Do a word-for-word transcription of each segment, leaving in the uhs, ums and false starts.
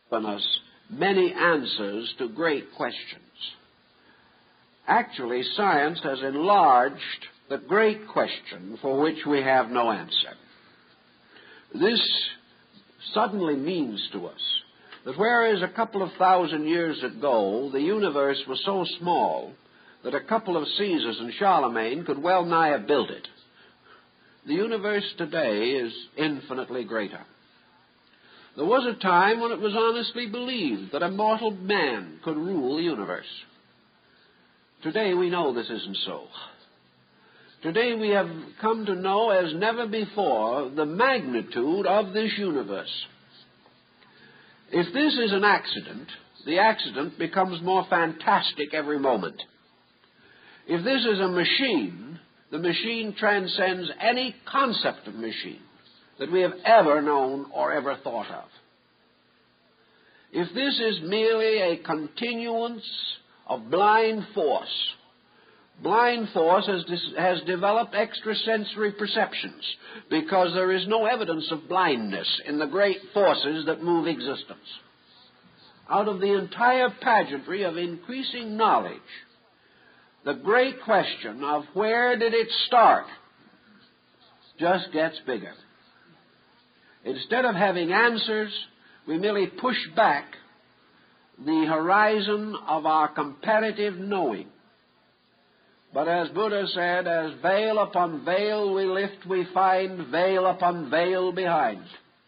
given us many answers to great questions. Actually, science has enlarged the great question for which we have no answer. This suddenly means to us that whereas a couple of thousand years ago the universe was so small that a couple of Caesars and Charlemagne could well nigh have built it, the universe today is infinitely greater. There was a time when it was honestly believed that a mortal man could rule the universe. Today we know this isn't so. Today we have come to know as never before the magnitude of this universe. If this is an accident, the accident becomes more fantastic every moment. If this is a machine, the machine transcends any concept of machine that we have ever known or ever thought of. If this is merely a continuance of blind force, blind force has, has developed extrasensory perceptions because there is no evidence of blindness in the great forces that move existence. Out of the entire pageantry of increasing knowledge, the great question of where did it start just gets bigger. Instead of having answers, we merely push back the horizon of our comparative knowing. But as Buddha said, as veil upon veil we lift, we find veil upon veil behind.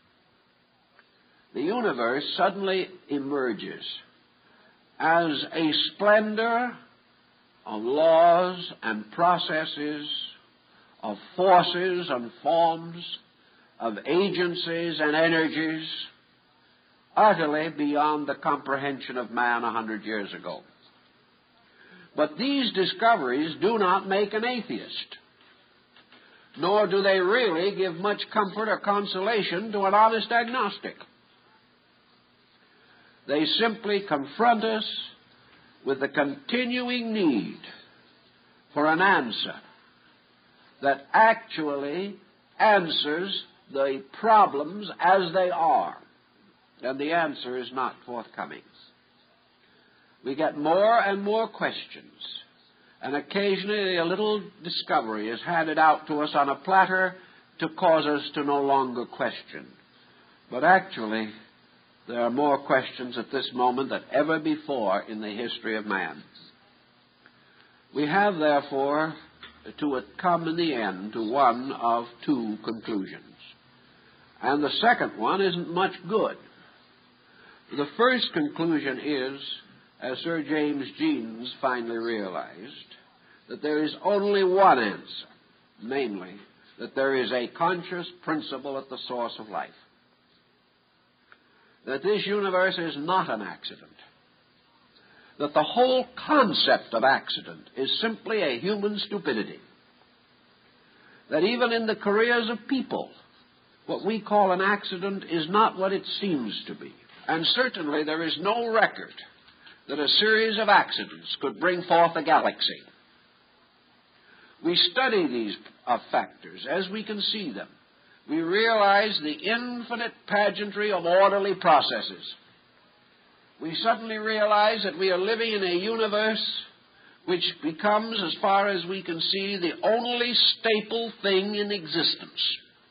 The universe suddenly emerges as a splendor of laws and processes, of forces and forms, of agencies and energies, utterly beyond the comprehension of man a hundred years ago. But these discoveries do not make an atheist, nor do they really give much comfort or consolation to an honest agnostic. They simply confront us with the continuing need for an answer that actually answers the problems as they are, and the answer is not forthcoming. We get more and more questions, and occasionally a little discovery is handed out to us on a platter to cause us to no longer question. But actually, there are more questions at this moment than ever before in the history of man. We have, therefore, to come in the end to one of two conclusions. And the second one isn't much good. The first conclusion is, as Sir James Jeans finally realized, that there is only one answer, namely, that there is a conscious principle at the source of life. That this universe is not an accident. That the whole concept of accident is simply a human stupidity. That even in the careers of people, what we call an accident is not what it seems to be. And certainly there is no record that a series of accidents could bring forth a galaxy. We study these uh, factors as we can see them. We realize the infinite pageantry of orderly processes. We suddenly realize that we are living in a universe which becomes, as far as we can see, the only staple thing in existence.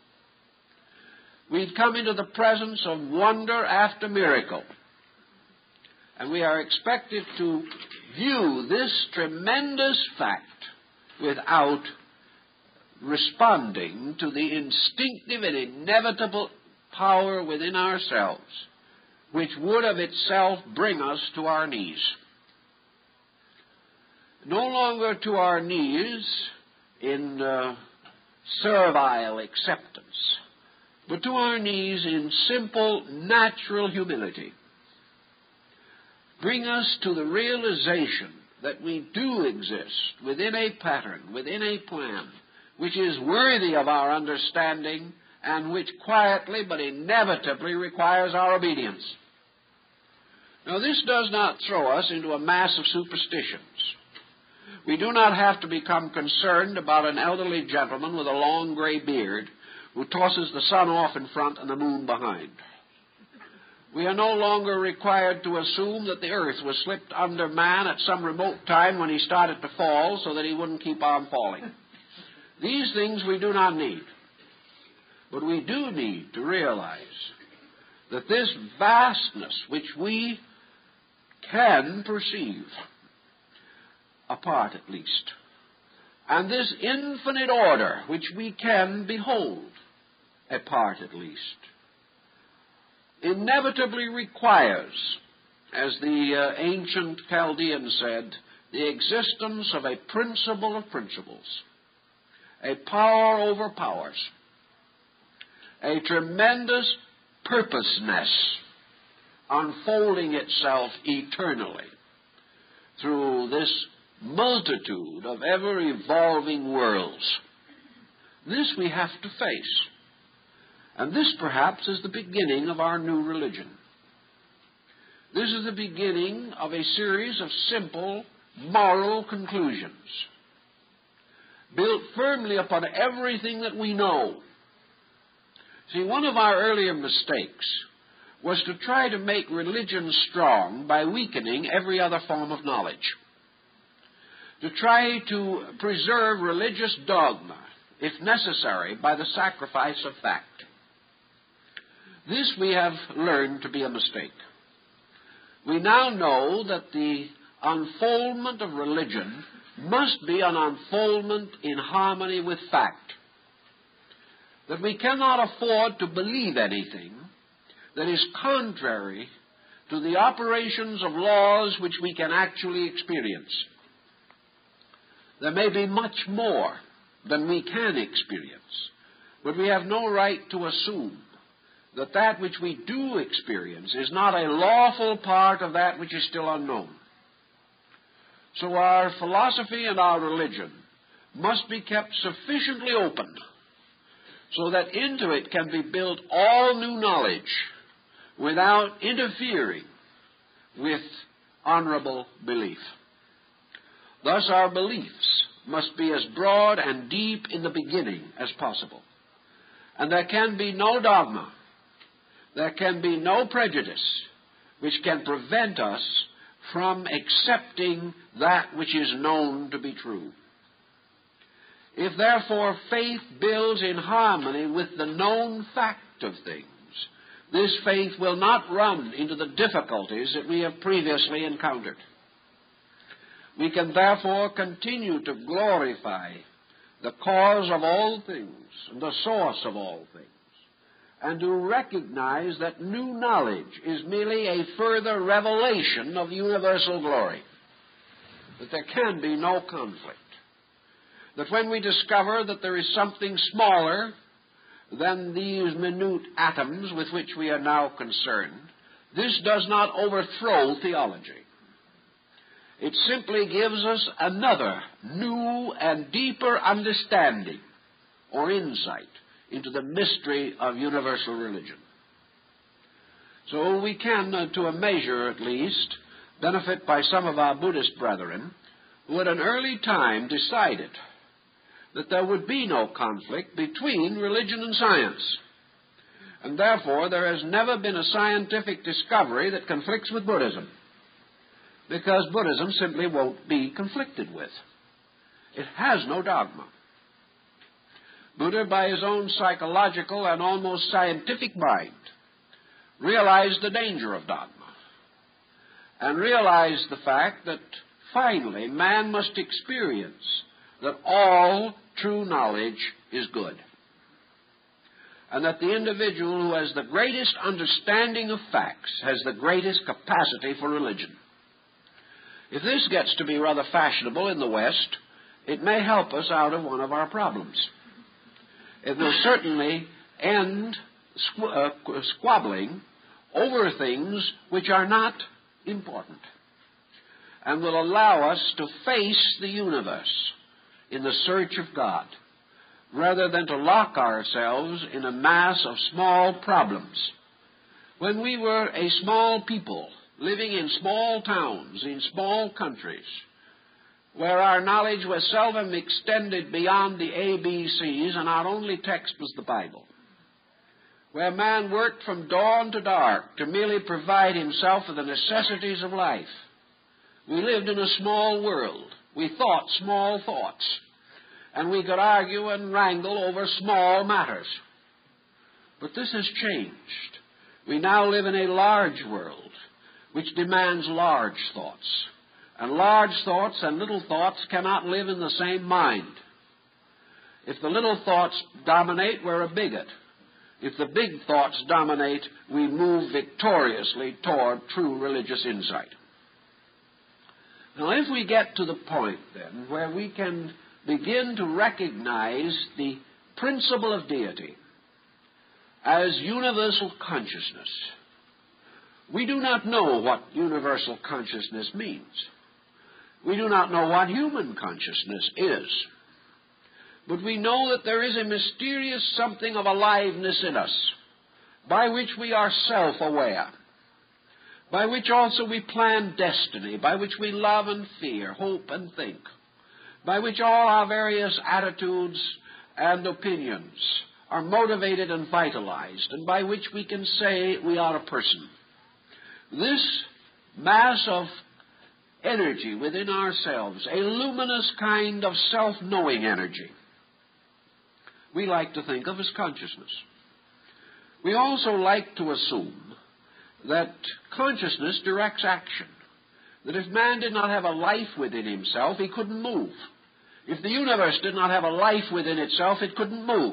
We've come into the presence of wonder after miracle. And we are expected to view this tremendous fact without responding to the instinctive and inevitable power within ourselves, which would of itself bring us to our knees. No longer to our knees in uh, servile acceptance, but to our knees in simple, natural humility. Bring us to the realization that we do exist within a pattern, within a plan, which is worthy of our understanding and which quietly but inevitably requires our obedience. Now, this does not throw us into a mass of superstitions. We do not have to become concerned about an elderly gentleman with a long gray beard who tosses the sun off in front and the moon behind. We are no longer required to assume that the earth was slipped under man at some remote time when he started to fall so that he wouldn't keep on falling. These things we do not need. But we do need to realize that this vastness which we can perceive, apart at least, and this infinite order which we can behold, apart at least, inevitably requires, as the uh, ancient Chaldean said, the existence of a principle of principles, a power over powers, a tremendous purposeness unfolding itself eternally through this multitude of ever-evolving worlds. This we have to face. And this, perhaps, is the beginning of our new religion. This is the beginning of a series of simple moral conclusions, built firmly upon everything that we know. See, one of our earlier mistakes was to try to make religion strong by weakening every other form of knowledge, to try to preserve religious dogma, if necessary, by the sacrifice of fact. This we have learned to be a mistake. We now know that the unfoldment of religion must be an unfoldment in harmony with fact, that we cannot afford to believe anything that is contrary to the operations of laws which we can actually experience. There may be much more than we can experience, but we have no right to assume that that which we do experience is not a lawful part of that which is still unknown. So our philosophy and our religion must be kept sufficiently open so that into it can be built all new knowledge without interfering with honorable belief. Thus our beliefs must be as broad and deep in the beginning as possible. And there can be no dogma, there can be no prejudice which can prevent us from accepting that which is known to be true. If therefore faith builds in harmony with the known fact of things, this faith will not run into the difficulties that we have previously encountered. We can therefore continue to glorify the cause of all things and the source of all things, and to recognize that new knowledge is merely a further revelation of universal glory, that there can be no conflict, that when we discover that there is something smaller than these minute atoms with which we are now concerned, this does not overthrow theology. It simply gives us another new and deeper understanding or insight into the mystery of universal religion. So we can, uh, to a measure at least, benefit by some of our Buddhist brethren who at an early time decided that there would be no conflict between religion and science. And therefore there has never been a scientific discovery that conflicts with Buddhism, because Buddhism simply won't be conflicted with. It has no dogma. Buddha, by his own psychological and almost scientific mind, realized the danger of dogma and realized the fact that finally man must experience that all true knowledge is good, and that the individual who has the greatest understanding of facts has the greatest capacity for religion. If this gets to be rather fashionable in the West, it may help us out of one of our problems. It will certainly end squ- uh, squabbling over things which are not important, and will allow us to face the universe in the search of God, rather than to lock ourselves in a mass of small problems. When we were a small people, living in small towns, in small countries, where our knowledge was seldom extended beyond the A B Cs and our only text was the Bible, where man worked from dawn to dark to merely provide himself with the necessities of life. We lived in a small world. We thought small thoughts. And we could argue and wrangle over small matters. But this has changed. We now live in a large world which demands large thoughts. And large thoughts and little thoughts cannot live in the same mind. If the little thoughts dominate, we're a bigot. If the big thoughts dominate, we move victoriously toward true religious insight. Now, if we get to the point, then, where we can begin to recognize the principle of deity as universal consciousness, we do not know what universal consciousness means. We do not know what human consciousness is. But we know that there is a mysterious something of aliveness in us, by which we are self-aware, by which also we plan destiny, by which we love and fear, hope and think, by which all our various attitudes and opinions are motivated and vitalized, and by which we can say we are a person. This mass of energy within ourselves, a luminous kind of self-knowing energy, we like to think of as consciousness. We also like to assume that consciousness directs action, that if man did not have a life within himself, he couldn't move. If the universe did not have a life within itself, it couldn't move.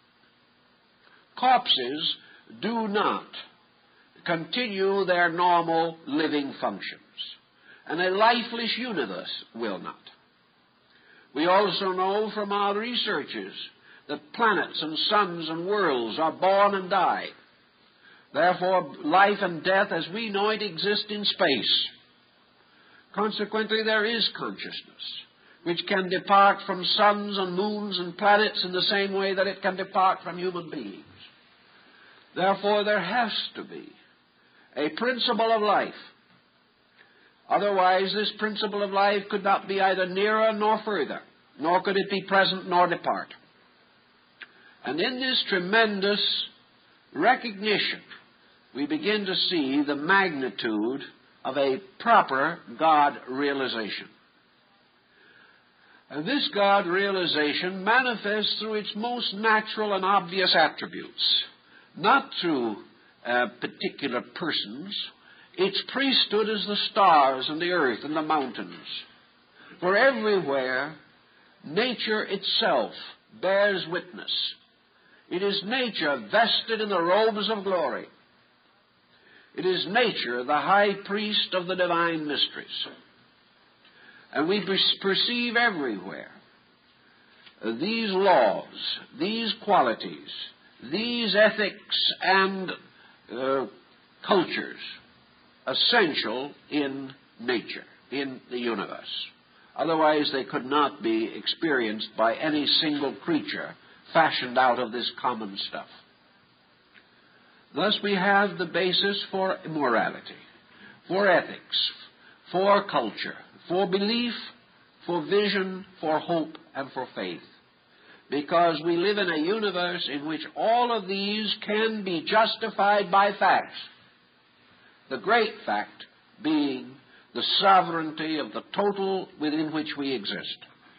Corpses do not continue their normal living functions, and a lifeless universe will not. We also know from our researches that planets and suns and worlds are born and die. Therefore, life and death as we know it exist in space. Consequently, there is consciousness, which can depart from suns and moons and planets in the same way that it can depart from human beings. Therefore, there has to be a principle of life. Otherwise, this principle of life could not be either nearer nor further, nor could it be present nor depart. And in this tremendous recognition, we begin to see the magnitude of a proper God realization. And this God realization manifests through its most natural and obvious attributes, not through uh, particular persons. Its priesthood is the stars and the earth and the mountains. For everywhere, nature itself bears witness. It is nature vested in the robes of glory. It is nature, the high priest of the divine mysteries. And we perceive everywhere these laws, these qualities, these ethics and uh, cultures essential in nature, in the universe. Otherwise, they could not be experienced by any single creature fashioned out of this common stuff. Thus we have the basis for morality, for ethics, for culture, for belief, for vision, for hope, and for faith. Because we live in a universe in which all of these can be justified by facts. The great fact being the sovereignty of the total within which we exist.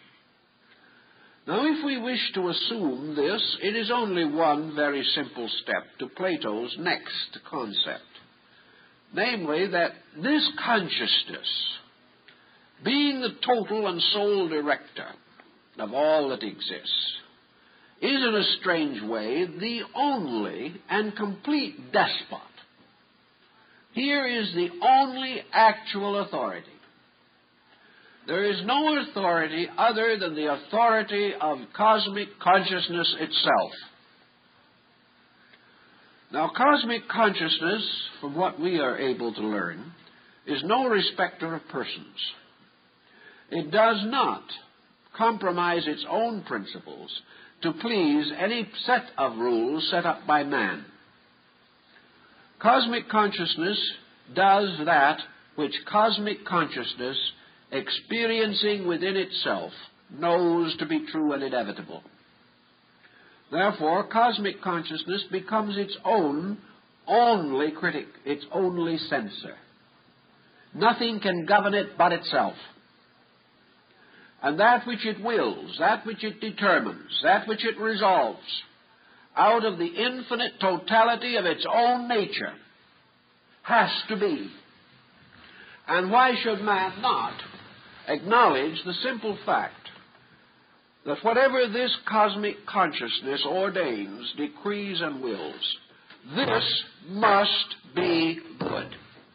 Now, if we wish to assume this, it is only one very simple step to Plato's next concept. Namely, that this consciousness, being the total and sole director of all that exists, is in a strange way the only and complete despot. Here is the only actual authority. There is no authority other than the authority of cosmic consciousness itself. Now, cosmic consciousness, from what we are able to learn, is no respecter of persons. It does not compromise its own principles to please any set of rules set up by man. Cosmic consciousness does that which cosmic consciousness, experiencing within itself, knows to be true and inevitable. Therefore, cosmic consciousness becomes its own only critic, its only censor. Nothing can govern it but itself. And that which it wills, that which it determines, that which it resolves, out of the infinite totality of its own nature, has to be. And why should man not acknowledge the simple fact that whatever this cosmic consciousness ordains, decrees, and wills, this must be good?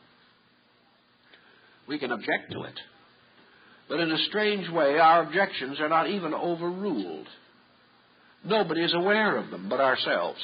We can object to it, but in a strange way, our objections are not even overruled. Nobody is aware of them but ourselves.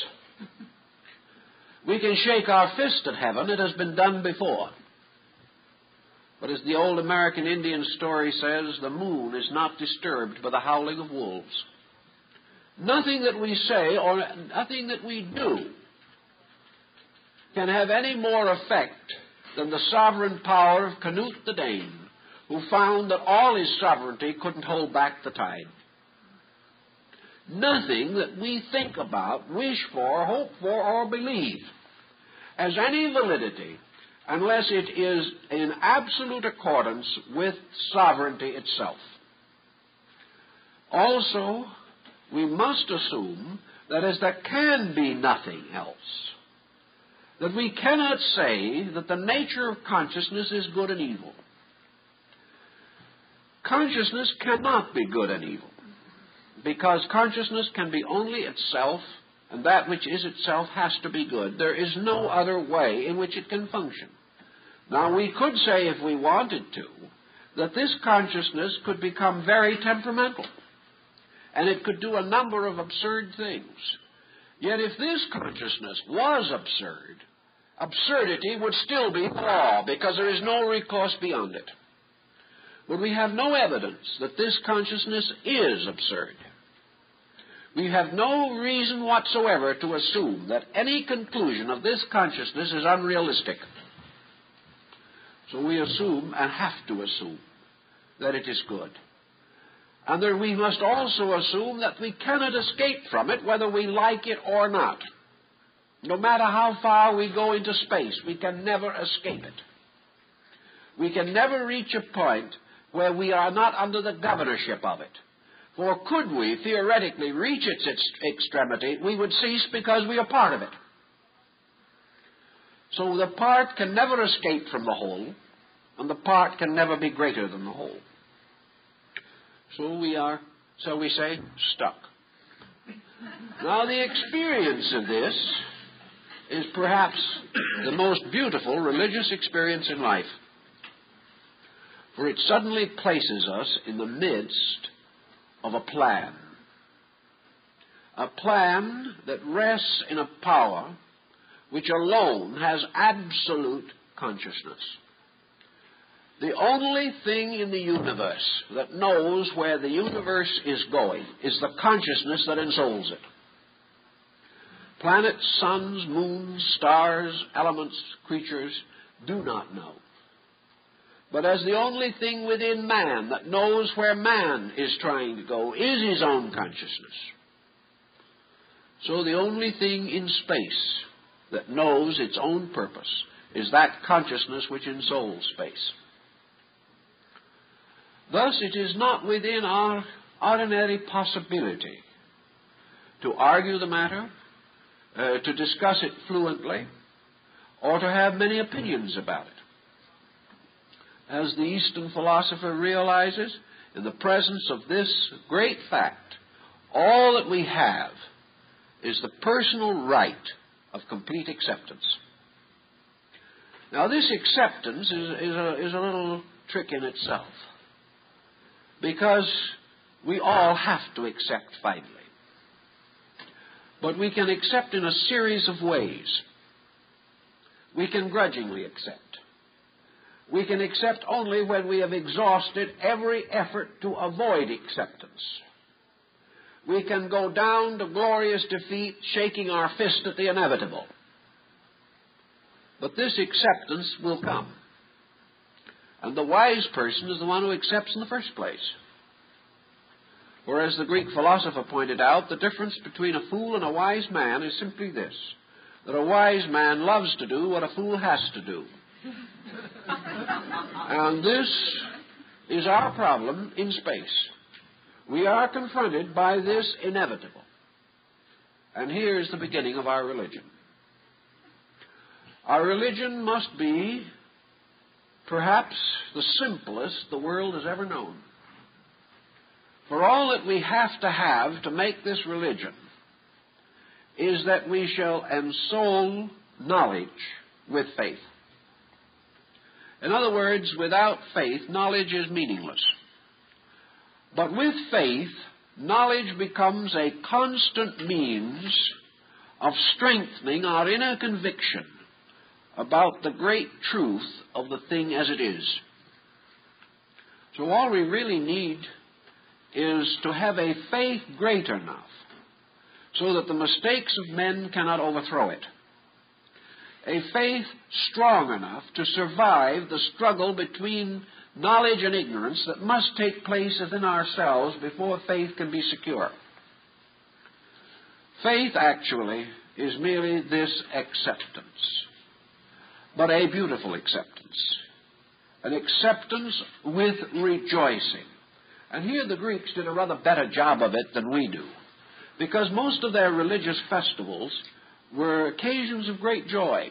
We can shake our fist at heaven. It has been done before. But as the old American Indian story says, the moon is not disturbed by the howling of wolves. Nothing that we say or nothing that we do can have any more effect than the sovereign power of Canute the Dane, who found that all his sovereignty couldn't hold back the tide. Nothing that we think about, wish for, hope for, or believe has any validity unless it is in absolute accordance with sovereignty itself. Also, we must assume that as there can be nothing else, that we cannot say that the nature of consciousness is good and evil. Consciousness cannot be good and evil, because consciousness can be only itself, and that which is itself has to be good. There is no other way in which it can function. Now, we could say, if we wanted to, that this consciousness could become very temperamental, and it could do a number of absurd things. Yet if this consciousness was absurd, absurdity would still be the law, because there is no recourse beyond it. But we have no evidence that this consciousness is absurd. We have no reason whatsoever to assume that any conclusion of this consciousness is unrealistic. So we assume, and have to assume, that it is good. And that we must also assume that we cannot escape from it, whether we like it or not. No matter how far we go into space, we can never escape it. We can never reach a point where we are not under the governorship of it. For could we theoretically reach its extremity, we would cease because we are part of it. So the part can never escape from the whole, and the part can never be greater than the whole. So we are, so we say, stuck. Now the experience of this is perhaps the most beautiful religious experience in life, for it suddenly places us in the midst of a plan. A plan that rests in a power which alone has absolute consciousness. The only thing in the universe that knows where the universe is going is the consciousness that ensouls it. Planets, suns, moons, stars, elements, creatures do not know. But as the only thing within man that knows where man is trying to go is his own consciousness, so the only thing in space that knows its own purpose is that consciousness which ensouls space. Thus, it is not within our ordinary possibility to argue the matter, uh, to discuss it fluently, or to have many opinions about it. As the Eastern philosopher realizes, in the presence of this great fact, all that we have is the personal right of complete acceptance. Now, this acceptance is, is, a, is a little trick in itself, because we all have to accept finally. But we can accept in a series of ways. We can grudgingly accept. We can accept only when we have exhausted every effort to avoid acceptance. We can go down to glorious defeat, shaking our fist at the inevitable. But this acceptance will come. And the wise person is the one who accepts in the first place. For as the Greek philosopher pointed out, the difference between a fool and a wise man is simply this, that a wise man loves to do what a fool has to do. And this is our problem in space. We are confronted by this inevitable. And here is the beginning of our religion. Our religion must be perhaps the simplest the world has ever known. For all that we have to have to make this religion is that we shall ensoul knowledge with faith. In other words, without faith, knowledge is meaningless. But with faith, knowledge becomes a constant means of strengthening our inner conviction about the great truth of the thing as it is. So all we really need is to have a faith great enough so that the mistakes of men cannot overthrow it. A faith strong enough to survive the struggle between knowledge and ignorance that must take place within ourselves before faith can be secure. Faith, actually, is merely this acceptance, but a beautiful acceptance, an acceptance with rejoicing. And here the Greeks did a rather better job of it than we do, because most of their religious festivals were occasions of great joy.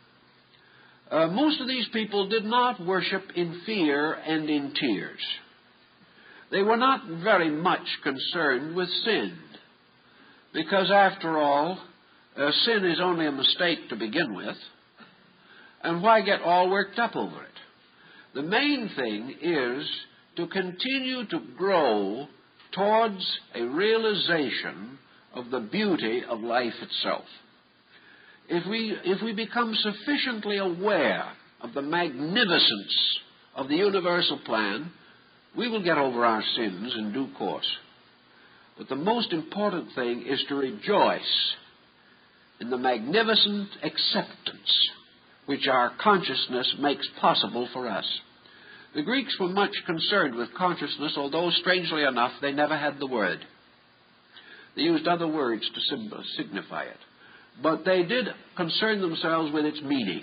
Uh, most of these people did not worship in fear and in tears. They were not very much concerned with sin, because after all, uh, sin is only a mistake to begin with, and why get all worked up over it? The main thing is to continue to grow towards a realization of the beauty of life itself. If we, if we become sufficiently aware of the magnificence of the universal plan, we will get over our sins in due course. But the most important thing is to rejoice in the magnificent acceptance which our consciousness makes possible for us. The Greeks were much concerned with consciousness, although, strangely enough, they never had the word. They used other words to signify it. But they did concern themselves with its meaning.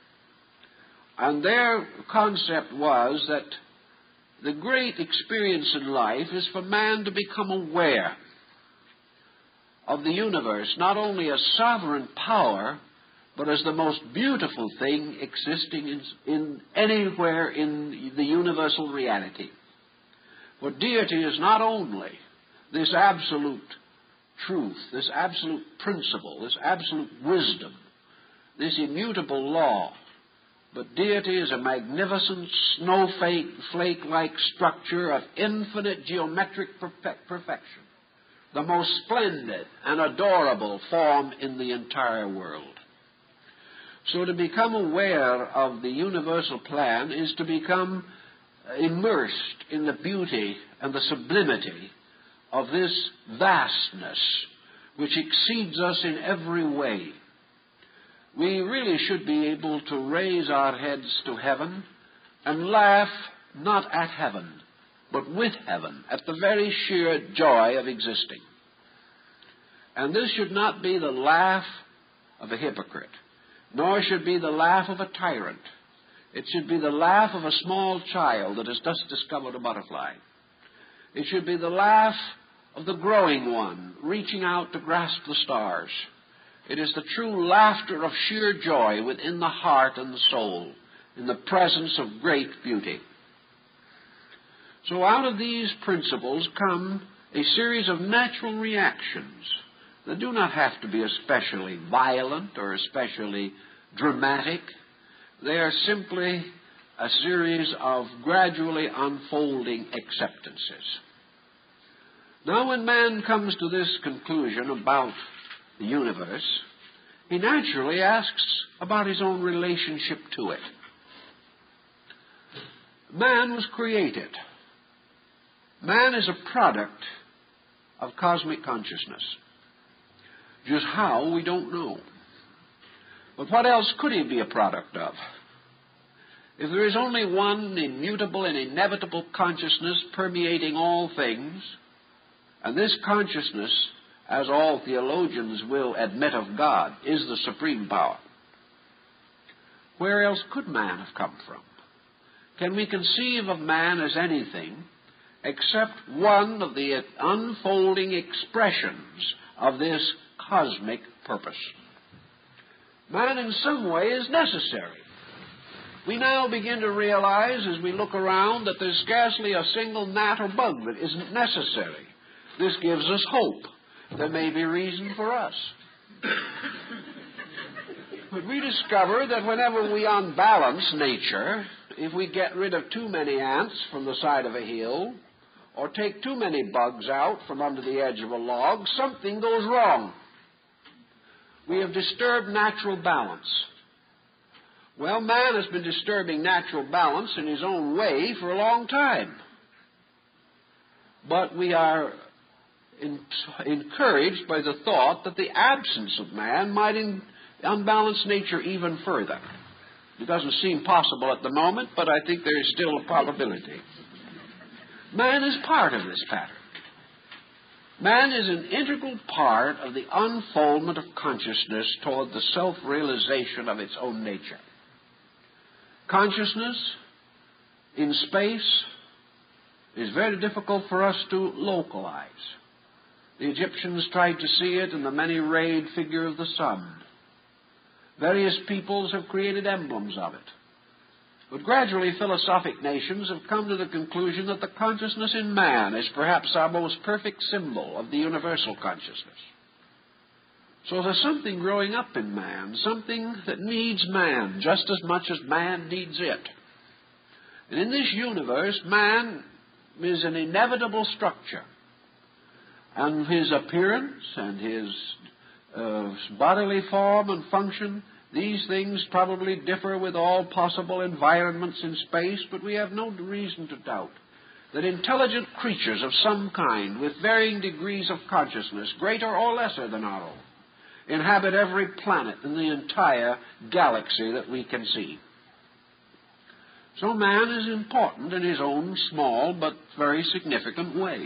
And their concept was that the great experience in life is for man to become aware of the universe, not only as sovereign power, but as the most beautiful thing existing in, in anywhere in the universal reality. For deity is not only this absolute truth, this absolute principle, this absolute wisdom, this immutable law, but deity is a magnificent snowflake-like structure of infinite geometric perfection, the most splendid and adorable form in the entire world. So to become aware of the universal plan is to become immersed in the beauty and the sublimity of this vastness which exceeds us in every way. We really should be able to raise our heads to heaven and laugh not at heaven, but with heaven, at the very sheer joy of existing. And this should not be the laugh of a hypocrite, nor should be the laugh of a tyrant. It should be the laugh of a small child that has just discovered a butterfly. It should be the laugh of the growing one, reaching out to grasp the stars. It is the true laughter of sheer joy within the heart and the soul, in the presence of great beauty. So out of these principles come a series of natural reactions that do not have to be especially violent or especially dramatic. They are simply a series of gradually unfolding acceptances. Now, when man comes to this conclusion about the universe, he naturally asks about his own relationship to it. Man was created. Man is a product of cosmic consciousness. Just how, we don't know. But what else could he be a product of? If there is only one immutable and inevitable consciousness permeating all things, And this consciousness, as all theologians will admit of God, is the supreme power. Where else could man have come from? Can we conceive of man as anything except one of the unfolding expressions of this cosmic purpose? Man in some way is necessary. We now begin to realize as we look around that there's scarcely a single gnat or bug that isn't necessary. This gives us hope. There may be reason for us. But we discover that whenever we unbalance nature, if we get rid of too many ants from the side of a hill, or take too many bugs out from under the edge of a log, something goes wrong. We have disturbed natural balance. Well, man has been disturbing natural balance in his own way for a long time. But we are in, encouraged by the thought that the absence of man might in, unbalance nature even further. It doesn't seem possible at the moment, but I think there is still a probability. Man is part of this pattern. Man is an integral part of the unfoldment of consciousness toward the self-realization of its own nature. Consciousness in space is very difficult for us to localize. The Egyptians tried to see it in the many-rayed figure of the sun. Various peoples have created emblems of it. But gradually philosophic nations have come to the conclusion that the consciousness in man is perhaps our most perfect symbol of the universal consciousness. So there's something growing up in man, something that needs man just as much as man needs it. And in this universe, man is an inevitable structure. And his appearance and his uh, bodily form and function, these things probably differ with all possible environments in space, but we have no reason to doubt that intelligent creatures of some kind with varying degrees of consciousness, greater or lesser than our own, inhabit every planet in the entire galaxy that we can see. So man is important in his own small but very significant way.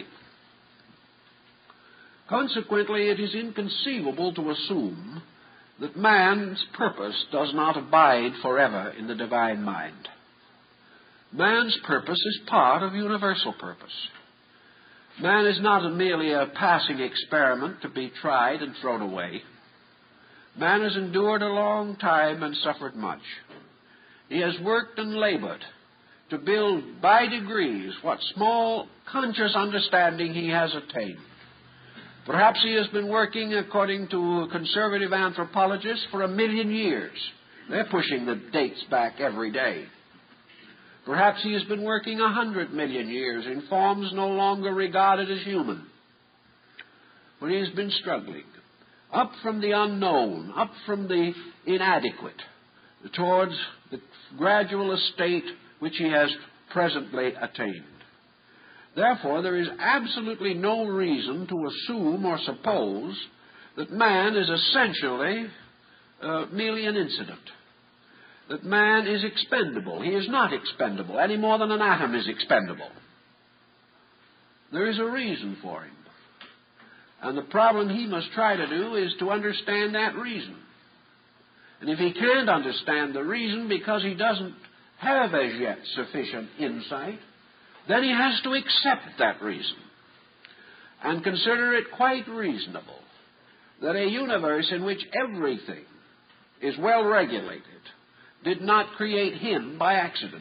Consequently, it is inconceivable to assume that man's purpose does not abide forever in the divine mind. Man's purpose is part of universal purpose. Man is not merely a passing experiment to be tried and thrown away. Man has endured a long time and suffered much. He has worked and labored to build by degrees what small conscious understanding he has attained. Perhaps he has been working, according to conservative anthropologists, for a million years. They're pushing the dates back every day. Perhaps he has been working a hundred million years in forms no longer regarded as human. But he has been struggling up from the unknown, up from the inadequate, towards the gradual estate which he has presently attained. Therefore, there is absolutely no reason to assume or suppose that man is essentially uh, merely an incident, that man is expendable. He is not expendable any more than an atom is expendable. There is a reason for him. And the problem he must try to do is to understand that reason. And if he can't understand the reason because he doesn't have as yet sufficient insight, then he has to accept that reason and consider it quite reasonable that a universe in which everything is well regulated did not create him by accident.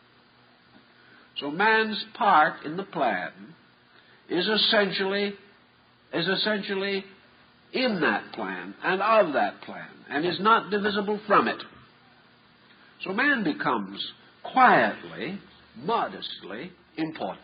So man's part in the plan is essentially is essentially in that plan and of that plan and is not divisible from it. So man becomes quietly, modestly important.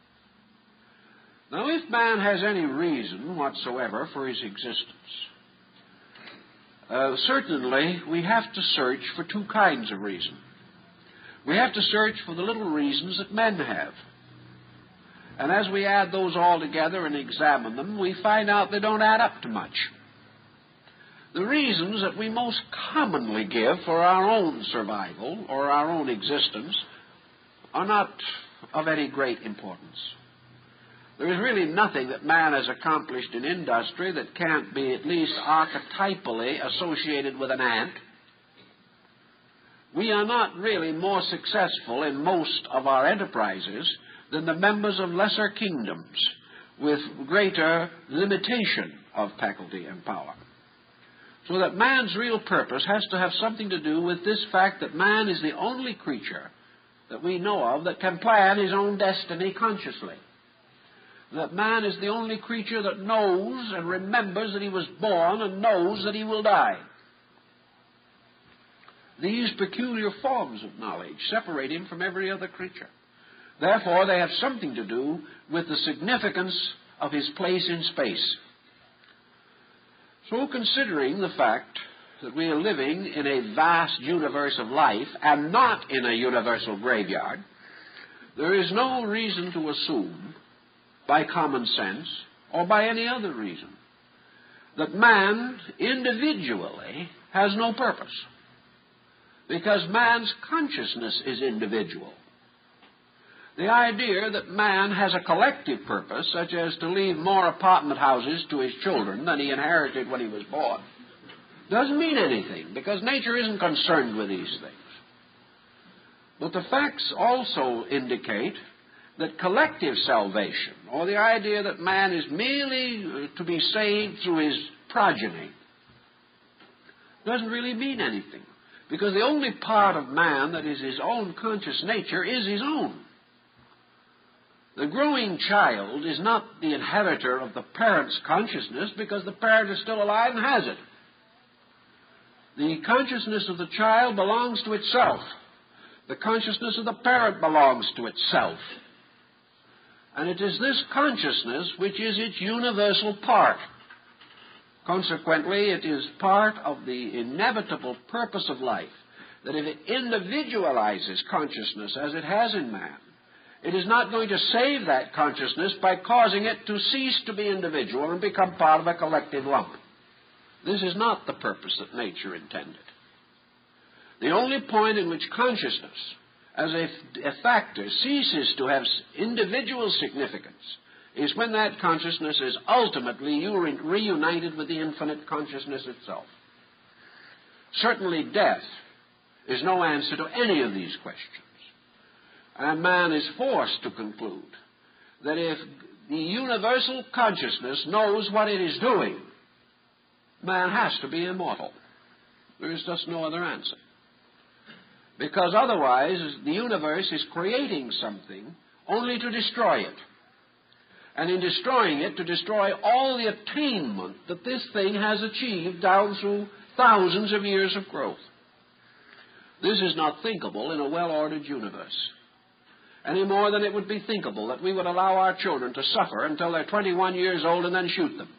Now, if man has any reason whatsoever for his existence, uh, certainly we have to search for two kinds of reason. We have to search for the little reasons that men have. And as we add those all together and examine them, we find out they don't add up to much. The reasons that we most commonly give for our own survival or our own existence are not of any great importance. There is really nothing that man has accomplished in industry that can't be at least archetypally associated with an ant. We are not really more successful in most of our enterprises than the members of lesser kingdoms with greater limitation of faculty and power. So that man's real purpose has to have something to do with this fact that man is the only creature that we know of that can plan his own destiny consciously. That man is the only creature that knows and remembers that he was born and knows that he will die. These peculiar forms of knowledge separate him from every other creature. Therefore, they have something to do with the significance of his place in space. So, considering the fact that we are living in a vast universe of life and not in a universal graveyard, there is no reason to assume, by common sense or by any other reason, that man individually has no purpose, because man's consciousness is individual. The idea that man has a collective purpose, such as to leave more apartment houses to his children than he inherited when he was born, doesn't mean anything, because nature isn't concerned with these things. But the facts also indicate that collective salvation, or the idea that man is merely to be saved through his progeny, doesn't really mean anything, because the only part of man that is his own conscious nature is his own. The growing child is not the inheritor of the parent's consciousness, because the parent is still alive and has it. The consciousness of the child belongs to itself. The consciousness of the parent belongs to itself. And it is this consciousness which is its universal part. Consequently, it is part of the inevitable purpose of life that if it individualizes consciousness as it has in man, it is not going to save that consciousness by causing it to cease to be individual and become part of a collective lump. This is not the purpose that nature intended. The only point in which consciousness, as a, a factor, ceases to have individual significance is when that consciousness is ultimately reunited with the infinite consciousness itself. Certainly death is no answer to any of these questions. And man is forced to conclude that if the universal consciousness knows what it is doing, man has to be immortal. There is just no other answer. Because otherwise, the universe is creating something only to destroy it. And in destroying it, to destroy all the attainment that this thing has achieved down through thousands of years of growth. This is not thinkable in a well-ordered universe, any more than it would be thinkable that we would allow our children to suffer until they're twenty-one years old and then shoot them.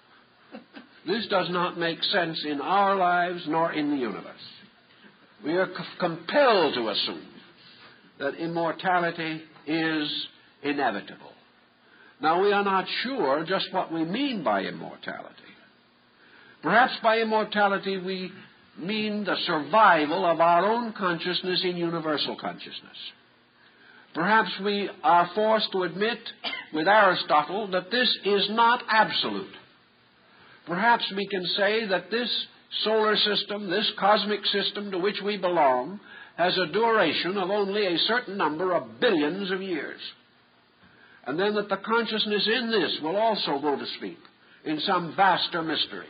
This does not make sense in our lives nor in the universe. We are c- compelled to assume that immortality is inevitable. Now, we are not sure just what we mean by immortality. Perhaps by immortality we mean the survival of our own consciousness in universal consciousness. Perhaps we are forced to admit with Aristotle that this is not absolute. Perhaps we can say that this solar system, this cosmic system to which we belong, has a duration of only a certain number of billions of years. And then that the consciousness in this will also go to sleep in some vaster mystery.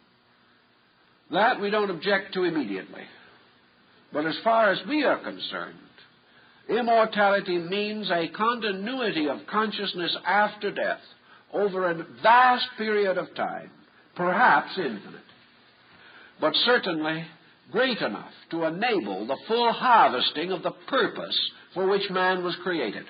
That we don't object to immediately. But as far as we are concerned, immortality means a continuity of consciousness after death over a vast period of time, perhaps infinite, but certainly great enough to enable the full harvesting of the purpose for which man was created.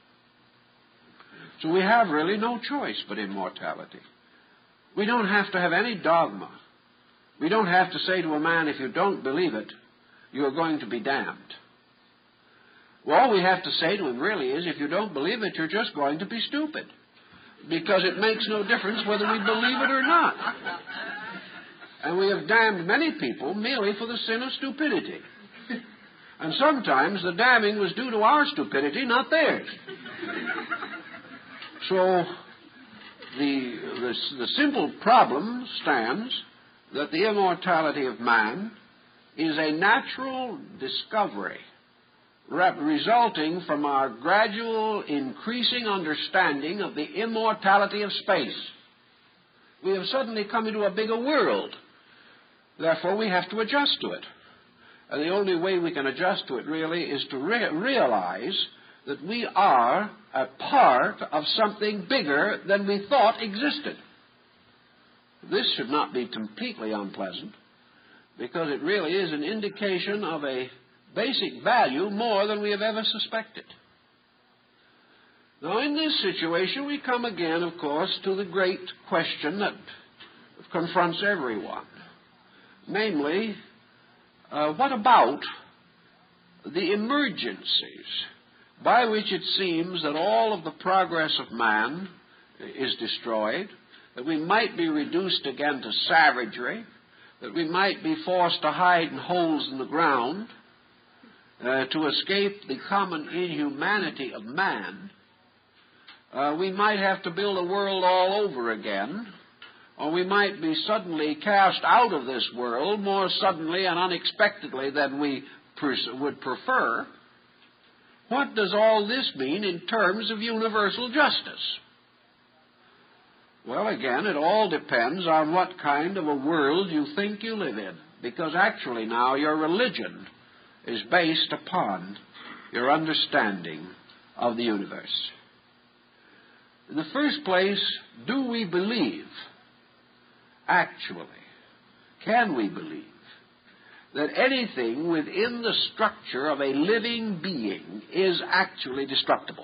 So we have really no choice but immortality. We don't have to have any dogma. We don't have to say to a man, if you don't believe it, you're going to be damned. Well, all we have to say to him really is, if you don't believe it, you're just going to be stupid. Because it makes no difference whether we believe it or not. And we have damned many people merely for the sin of stupidity. And sometimes the damning was due to our stupidity, not theirs. So the, the, the simple problem stands that the immortality of man is a natural discovery resulting from our gradual increasing understanding of the immortality of space. We have suddenly come into a bigger world. Therefore, we have to adjust to it. And the only way we can adjust to it, really, is to re- realize that we are a part of something bigger than we thought existed. This should not be completely unpleasant, because it really is an indication of a basic value more than we have ever suspected. Now, in this situation, we come again, of course, to the great question that confronts everyone. Namely, uh, what about the emergencies by which it seems that all of the progress of man is destroyed, that we might be reduced again to savagery, that we might be forced to hide in holes in the ground, uh, to escape the common inhumanity of man? Uh, we might have to build a world all over again, or we might be suddenly cast out of this world more suddenly and unexpectedly than we pers- would prefer. What does all this mean in terms of universal justice? Well, again, it all depends on what kind of a world you think you live in, because actually now your religion is based upon your understanding of the universe. In the first place, do we believe, actually, can we believe, that anything within the structure of a living being is actually destructible?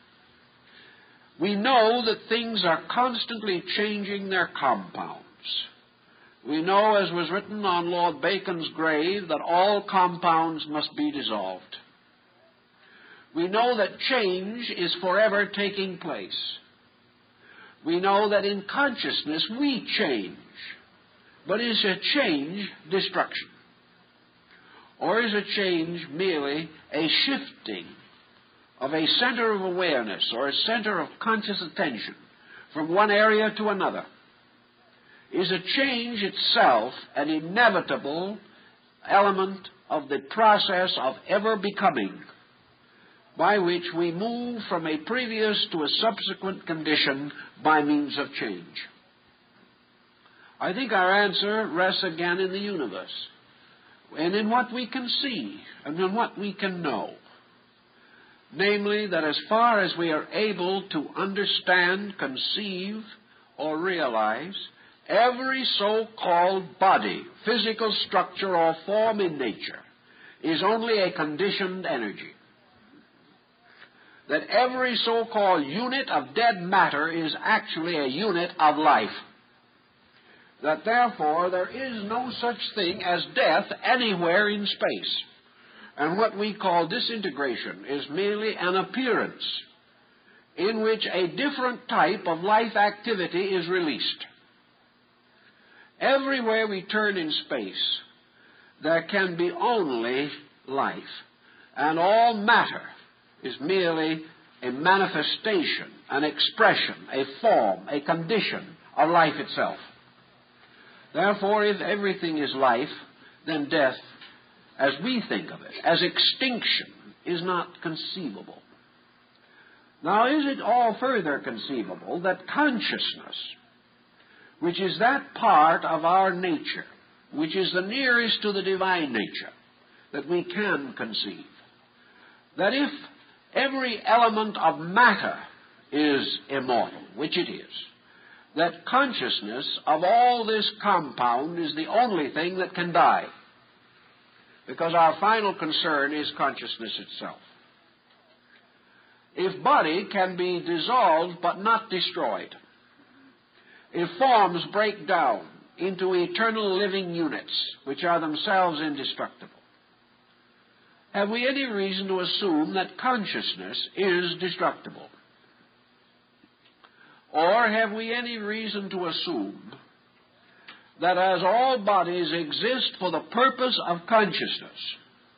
We know that things are constantly changing their compounds. We know, as was written on Lord Bacon's grave, that all compounds must be dissolved. We know that change is forever taking place. We know that in consciousness we change. But is a change destruction? Or is a change merely a shifting of a center of awareness or a center of conscious attention from one area to another? Is a change itself an inevitable element of the process of ever becoming, by which we move from a previous to a subsequent condition by means of change? I think our answer rests again in the universe, and in what we can see, and in what we can know. Namely, that as far as we are able to understand, conceive, or realize, every so-called body, physical structure, or form in nature is only a conditioned energy. That every so-called unit of dead matter is actually a unit of life. That therefore there is no such thing as death anywhere in space. And what we call disintegration is merely an appearance in which a different type of life activity is released. Everywhere we turn in space, there can be only life, and all matter is merely a manifestation, an expression, a form, a condition of life itself. Therefore, if everything is life, then death, as we think of it, as extinction, is not conceivable. Now, is it all further conceivable that consciousness, which is that part of our nature, which is the nearest to the divine nature that we can conceive, that if every element of matter is immortal, which it is, that consciousness of all this compound is the only thing that can die, because our final concern is consciousness itself. If body can be dissolved but not destroyed, if forms break down into eternal living units which are themselves indestructible, have we any reason to assume that consciousness is destructible? Or have we any reason to assume that as all bodies exist for the purpose of consciousness,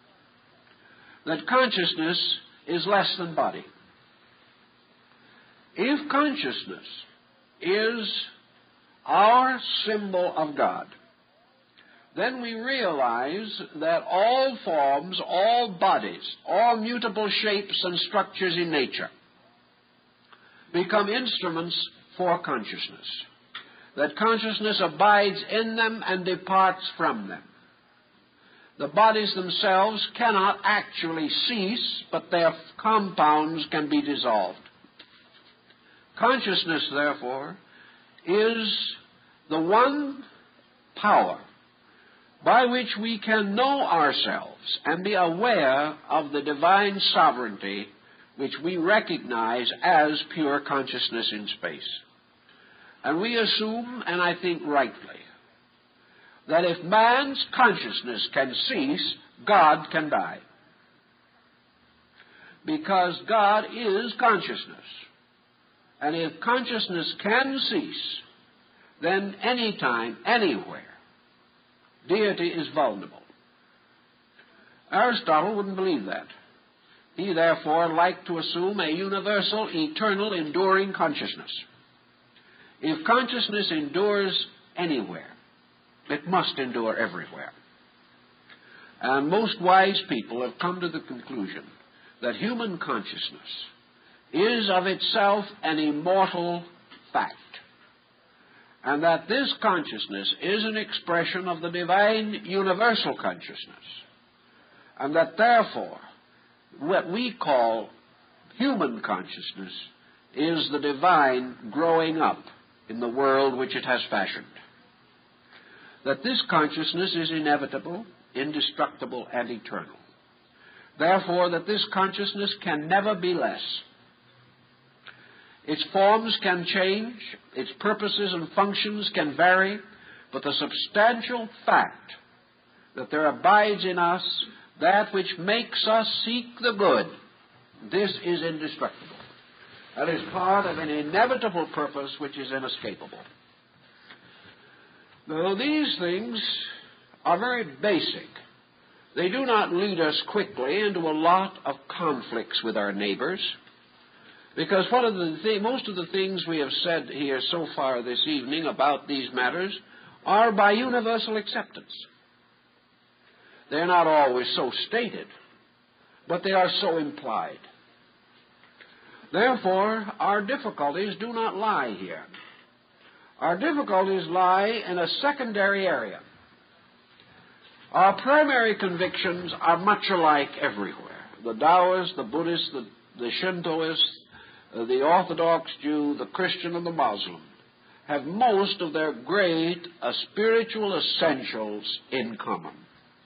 that consciousness is less than body? If consciousness is our symbol of God, then we realize that all forms, all bodies, all mutable shapes and structures in nature become instruments for consciousness, that consciousness abides in them and departs from them. The bodies themselves cannot actually cease, but their compounds can be dissolved. Consciousness, therefore, is the one power by which we can know ourselves and be aware of the divine sovereignty which we recognize as pure consciousness in space. And we assume, and I think rightly, that if man's consciousness can cease, God can die. Because God is consciousness. And if consciousness can cease, then anytime, anywhere, deity is vulnerable. Aristotle wouldn't believe that. He therefore liked to assume a universal, eternal, enduring consciousness. If consciousness endures anywhere, it must endure everywhere. And most wise people have come to the conclusion that human consciousness is of itself an immortal fact, and that this consciousness is an expression of the divine universal consciousness, and that therefore what we call human consciousness is the divine growing up in the world which it has fashioned. That this consciousness is inevitable, indestructible, and eternal. Therefore, that this consciousness can never be less. Its forms can change, its purposes and functions can vary, but the substantial fact that there abides in us that which makes us seek the good, this is indestructible. That is part of an inevitable purpose which is inescapable. Now, these things are very basic. They do not lead us quickly into a lot of conflicts with our neighbors, because one of the th- most of the things we have said here so far this evening about these matters are by universal acceptance. They're not always so stated, but they are so implied. Therefore, our difficulties do not lie here. Our difficulties lie in a secondary area. Our primary convictions are much alike everywhere. The Taoist, the Buddhist, the, the Shintoist, uh, the Orthodox Jew, the Christian, and the Muslim have most of their great uh, spiritual essentials in common.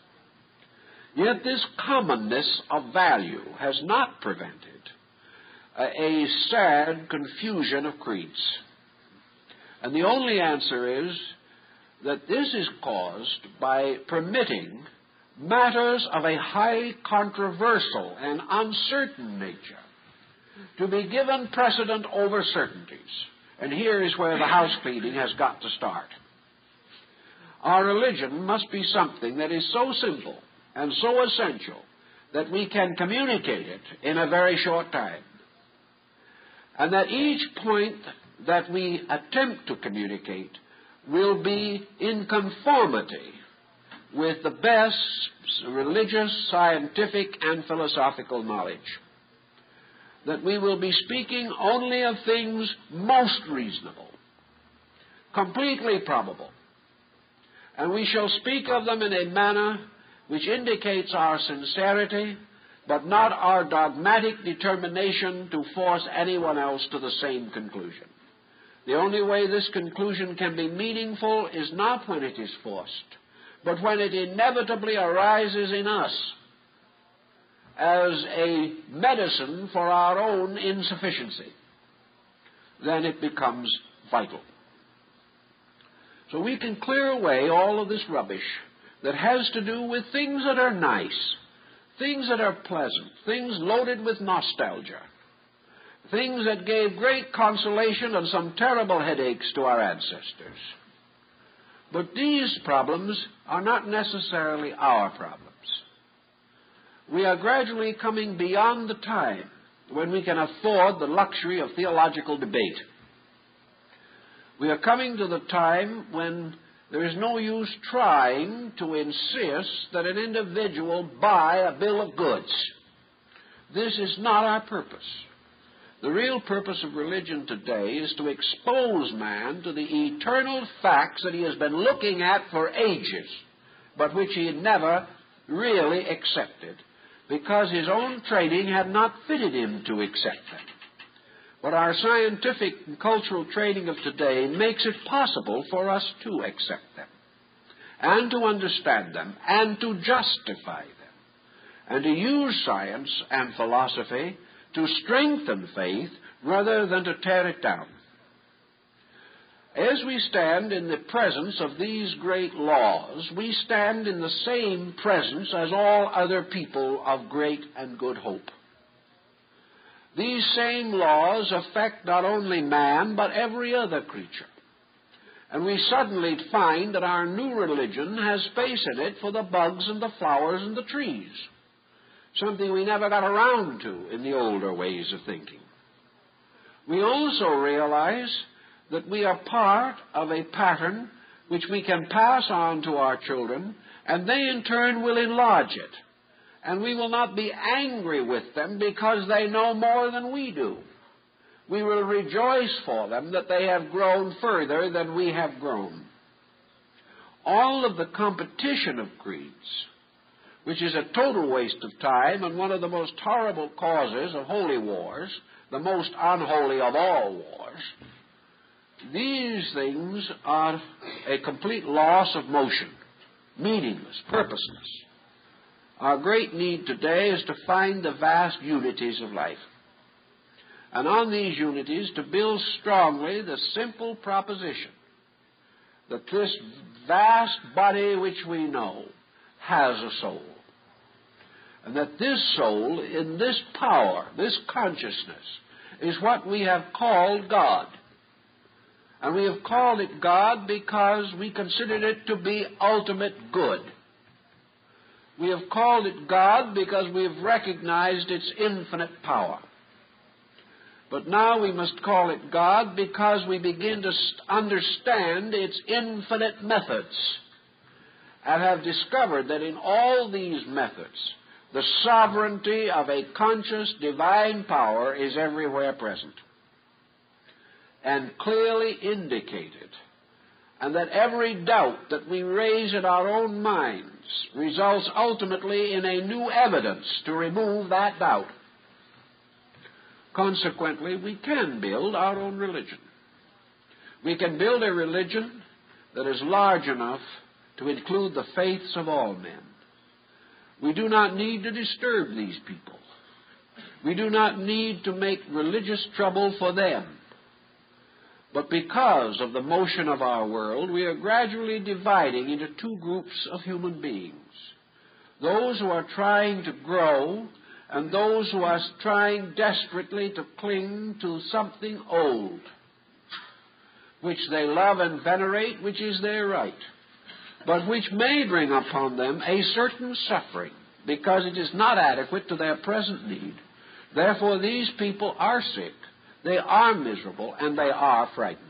Yet this commonness of value has not prevented uh, a sad confusion of creeds. And the only answer is that this is caused by permitting matters of a highly controversial and uncertain nature to be given precedent over certainties. And here is where the house cleaning has got to start. Our religion must be something that is so simple and so essential that we can communicate it in a very short time. And that each point that we attempt to communicate will be in conformity with the best religious, scientific, and philosophical knowledge. That we will be speaking only of things most reasonable, completely probable, and we shall speak of them in a manner which indicates our sincerity, but not our dogmatic determination to force anyone else to the same conclusion. The only way this conclusion can be meaningful is not when it is forced, but when it inevitably arises in us as a medicine for our own insufficiency. Then it becomes vital. So we can clear away all of this rubbish that has to do with things that are nice, things that are pleasant, things loaded with nostalgia, things that gave great consolation and some terrible headaches to our ancestors. But these problems are not necessarily our problems. We are gradually coming beyond the time when we can afford the luxury of theological debate. We are coming to the time when there is no use trying to insist that an individual buy a bill of goods. This is not our purpose. The real purpose of religion today is to expose man to the eternal facts that he has been looking at for ages, but which he had never really accepted, because his own training had not fitted him to accept them. But our scientific and cultural training of today makes it possible for us to accept them, and to understand them, and to justify them, and to use science and philosophy to strengthen faith rather than to tear it down. As we stand in the presence of these great laws, we stand in the same presence as all other people of great and good hope. These same laws affect not only man, but every other creature. And we suddenly find that our new religion has space in it for the bugs and the flowers and the trees, something we never got around to in the older ways of thinking. We also realize that we are part of a pattern which we can pass on to our children, and they in turn will enlarge it. And we will not be angry with them because they know more than we do. We will rejoice for them that they have grown further than we have grown. All of the competition of creeds, which is a total waste of time and one of the most horrible causes of holy wars, the most unholy of all wars, these things are a complete loss of motion, meaningless, purposeless. Our great need today is to find the vast unities of life, and on these unities to build strongly the simple proposition that this vast body which we know has a soul, and that this soul, in this power, this consciousness, is what we have called God. And we have called it God because we considered it to be ultimate good. We have called it God because we have recognized its infinite power. But now we must call it God because we begin to understand its infinite methods, and have discovered that in all these methods, the sovereignty of a conscious divine power is everywhere present and clearly indicated, and that every doubt that we raise in our own minds results ultimately in a new evidence to remove that doubt. Consequently, we can build our own religion. We can build a religion that is large enough to include the faiths of all men. We do not need to disturb these people. We do not need to make religious trouble for them. But because of the motion of our world, we are gradually dividing into two groups of human beings. Those who are trying to grow, and those who are trying desperately to cling to something old, which they love and venerate, which is their right, but which may bring upon them a certain suffering, because it is not adequate to their present need. Therefore, these people are sick, they are miserable, and they are frightened.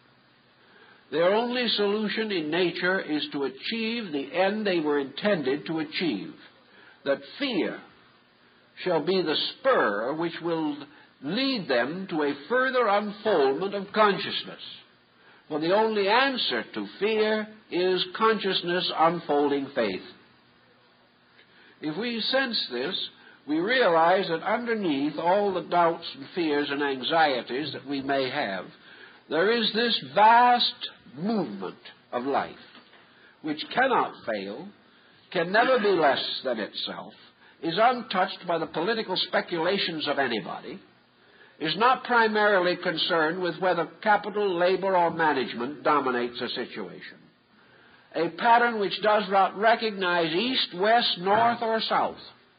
Their only solution in nature is to achieve the end they were intended to achieve, that fear shall be the spur which will lead them to a further unfoldment of consciousness. For the only answer to fear is consciousness unfolding faith. If we sense this, we realize that underneath all the doubts and fears and anxieties that we may have, there is this vast movement of life, which cannot fail, can never be less than itself, is untouched by the political speculations of anybody, is not primarily concerned with whether capital, labor, or management dominates a situation. A pattern which does not recognize east, west, north, or south.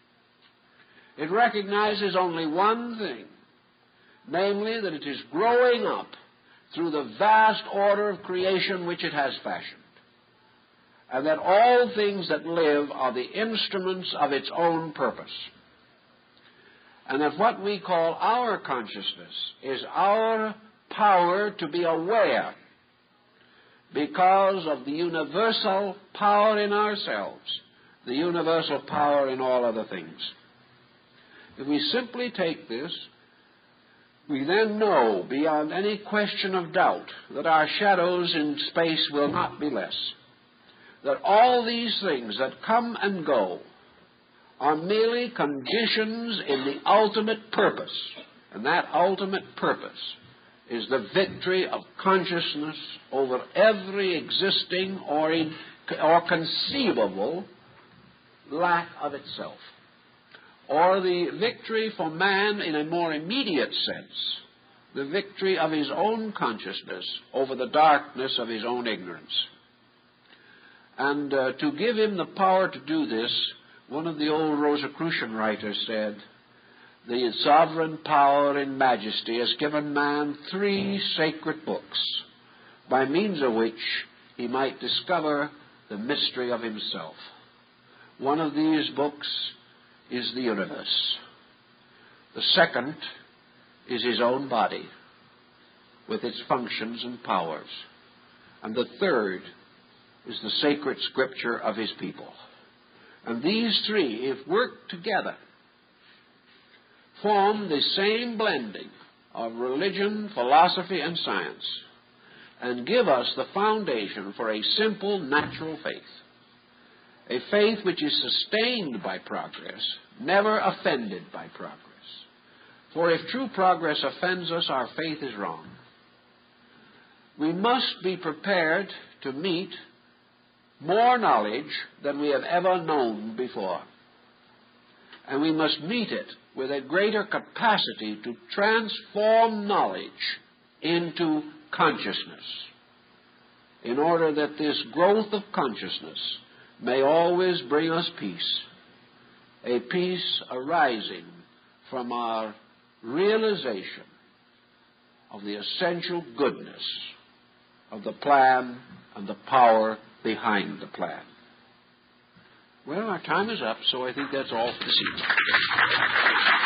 It recognizes only one thing, namely that it is growing up through the vast order of creation which it has fashioned, and that all things that live are the instruments of its own purpose. And that what we call our consciousness is our power to be aware because of the universal power in ourselves, the universal power in all other things. If we simply take this, we then know beyond any question of doubt that our shadows in space will not be less, that all these things that come and go are merely conditions in the ultimate purpose, and that ultimate purpose is the victory of consciousness over every existing or, in, or conceivable lack of itself, or the victory for man in a more immediate sense, the victory of his own consciousness over the darkness of his own ignorance. And uh, to give him the power to do this, one of the old Rosicrucian writers said, the sovereign power in majesty has given man three sacred books, by means of which he might discover the mystery of himself. One of these books is the universe. The second is his own body, with its functions and powers. And the third is the sacred scripture of his people. And these three, if worked together, form the same blending of religion, philosophy, and science, and give us the foundation for a simple, natural faith. A faith which is sustained by progress, never offended by progress. For if true progress offends us, our faith is wrong. We must be prepared to meet more knowledge than we have ever known before. And we must meet it with a greater capacity to transform knowledge into consciousness, in order that this growth of consciousness may always bring us peace, a peace arising from our realization of the essential goodness of the plan and the power behind the plan. Well, our time is up, so I think that's all for this evening.